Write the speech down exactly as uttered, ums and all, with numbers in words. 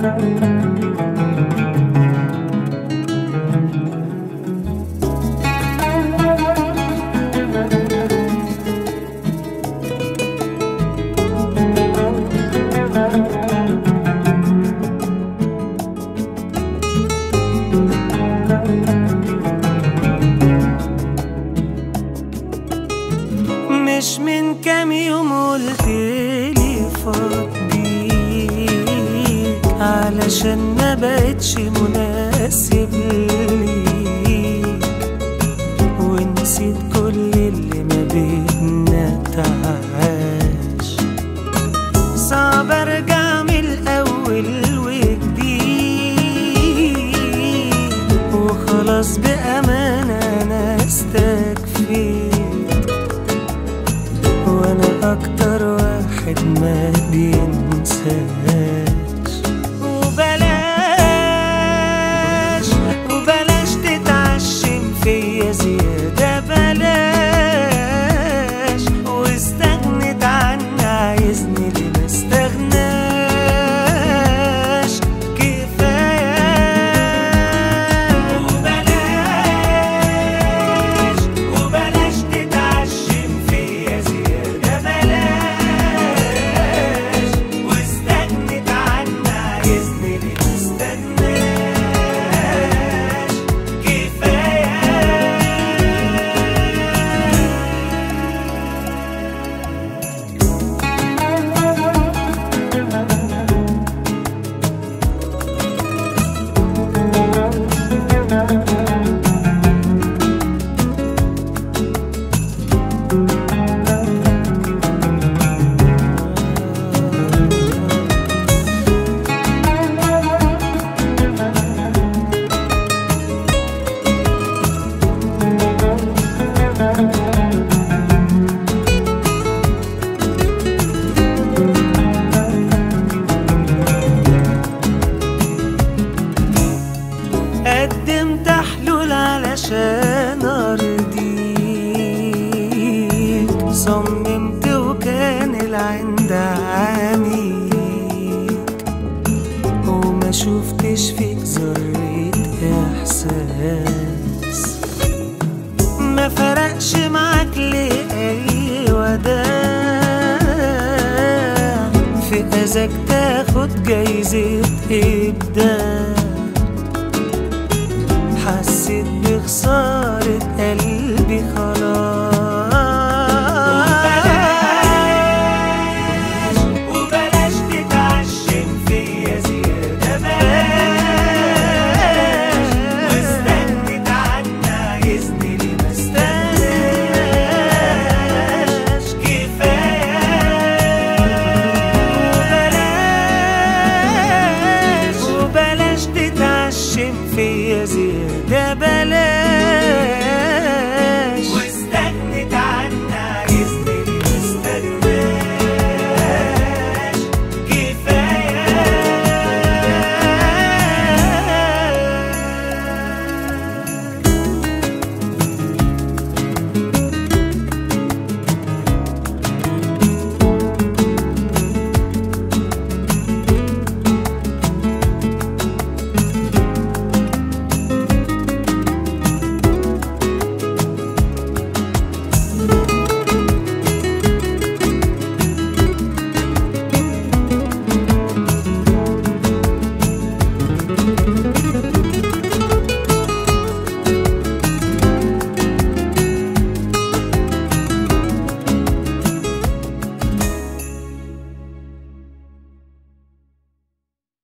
مش من كام يوم قلتلي فضيك علشان ما بقتش مناسب ليك، ونسيت كل اللي ما بينا تعاش. صعب ارجع من الاول وجديد، وخلاص بامانه انا استكفيت، وانا اكتر واحد ما بينساش. وبلاش وبلاش تتعشم فيا زيادة، بلاش واستغنت عني، عايزني ليه ما استغناش؟ كفاية. وبلاش وبلاش تتعشم فيا زيادة، بلاش واستغنت عني، عايزني ليه ما استغناش؟ كفاية. قدمت حلول علشان ارضيك، صممت وكان العند عميك، وما شفتش فيك ذرة احساس. ما فرقش معاك ليه اي وداع، في اذاك تاخد جايزة ابداع. حسيت بخسارة قلبي خلاص،